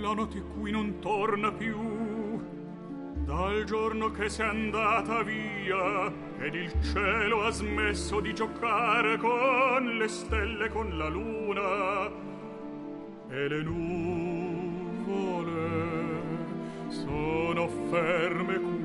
la notte qui non torna più, dal giorno che s'è andata via, ed il cielo ha smesso di giocare con le stelle, con la luna, e le nuvole sono ferme qui.